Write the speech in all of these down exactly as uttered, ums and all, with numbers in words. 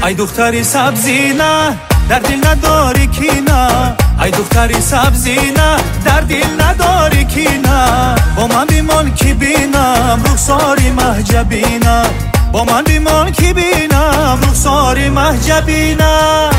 ای دختری سبزی نه در دل نداری کی نه، ای دختری سبزی نه در دل نداری کی نه. با من بیمان کی بینم رخساری مهجبی نه، با من بیمان کی بینم رخساری مهجبی نه.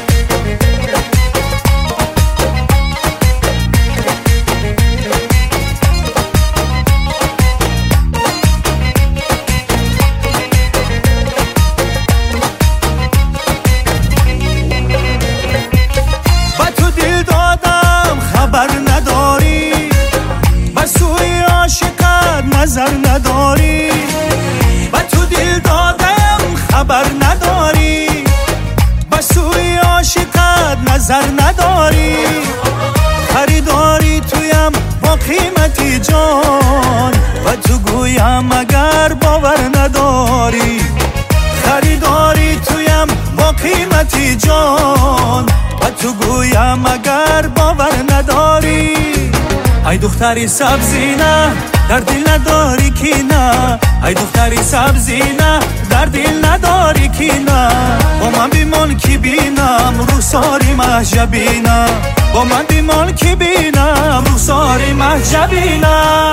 نظر نداری با تو دل دادم خبر نداری، با سوی عاشقت نظر نداری. خریداری تویم با قیمتی جان و تو گویم اگر باور نداری. خریداری تویم با قیمتی جان و تو گویم اگر باور نداری. ای دختری سبزی نه در دل نداری کی نه، ای دختری سبزی نه در دل نداری کی نه. با من بیمان کی بینم رخساری مهجبی نه، با من بیمان کی بینم رخساری مهجبی نه.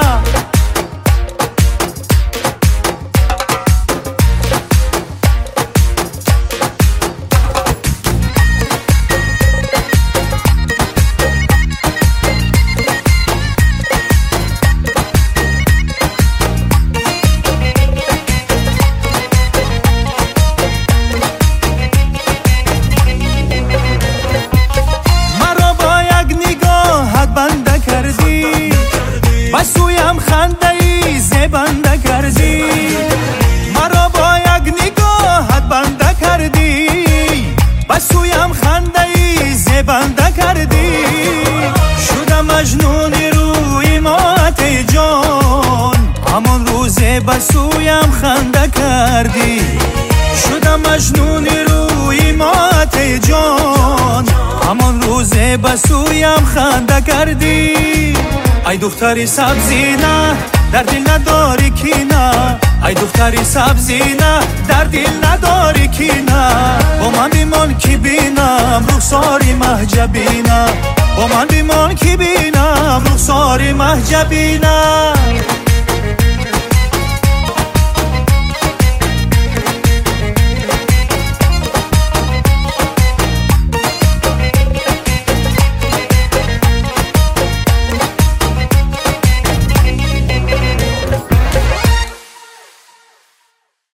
بسویم خنده ای زبنده کردی، مرا با یک نگاهت بنده کردی. بسویم خنده ای زبنده کردی، شدم مجنون روی مات جان همون روز بسویم خنده کردی. شدم مجنون روی مات جان همون روز بسویم خنده کردی. ای دختری سبزی نه در دل نداری کی نه، ای دختری سبزی نه در دل نداری کی نه. با من بیمان کی بینم رخساری مهجبی نه، با من بیمان کی بینم رخساری مهجبی نه.